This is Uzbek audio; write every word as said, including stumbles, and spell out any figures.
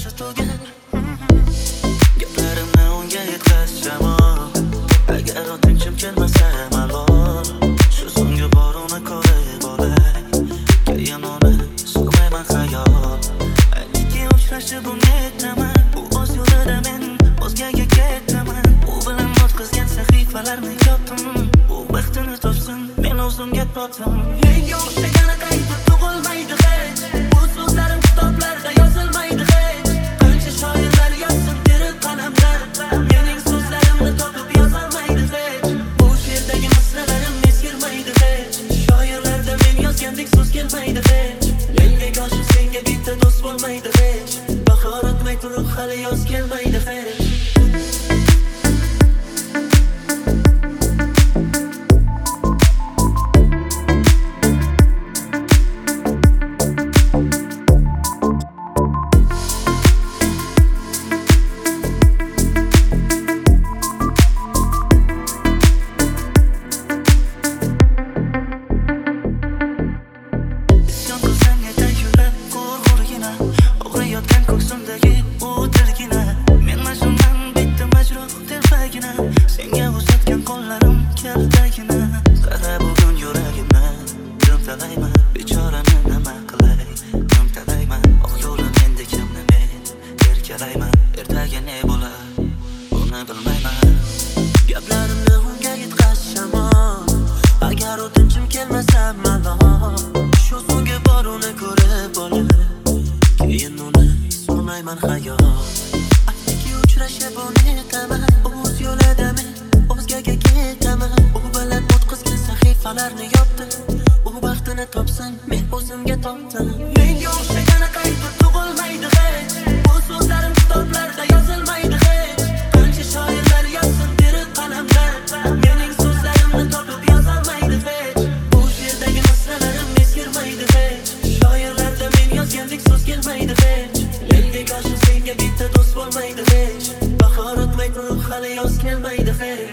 boshi tugar. Gaplarimni unga yetkazsam, agar o'tinchim kelmasa malol, shu so'nggi bor uni ko'rib olay, keyin uni so'mayman xayol. Aytki uchrashib unga aytaman, u o'z yo'lida men o'zgaga ketaman. U bilan o'tkazgan sahifalarni yopdim, u baxtini topsin, men o'zimga topdim. Menga o'xshagani qaytib tug'ilmaydi hech, bu so'zlarim kitoblarda yozilmaydi hech. Qancha shoirlar yozsin terib qalamlar, mening so'zlarimni topib yozolmaydi hech. Bu she'rdagi misralarim eskirmaydi hech, shoirlarda men yozgandek so'z kelmaydi hech. Menga qo'shib senga bitta do'st bo'lmaydi hech, bahor o'tmay turib hali yoz kelmaydi hech. Senga uzatgan qo'llarim kaltagina, qara bugun yuragimni yumtalayman, bechorani nima qilay, yumtalayman, oq yo'lim endi kimni men erkalayman, ertaga ne bo'lar buni bilmayman. Gaplarimni unga yetkazsam, agar o'tinchim kelmasa malol, shu so'nggi bor uni ko'rib olay, keyin uni so'mayman xayol. Aytki uchrashib uni aytaman, o'z yo'lida men o'zgaga ketaman. U bilan o'tkazgan sahifalarni yopdim, u baxtini topsin, men o'zimga topdim. Menga o'xshagani qaytib tug'ilmaydi hech, bu so'zlarim kitoblarda yozilmaydi hech. Qancha shoirlar yozsin terib qalamlar, mening so'zlarimni topib yozolmaydi hech. Bu she'rdagi misralarim eskirmaydi hech, shoirlarda men yozgandek so'z kelmaydi hech. Menga qo'shib senga bitta do'st bo'lmaydi hech, bahor o'tmay turib hali yoz kelmaydi hech.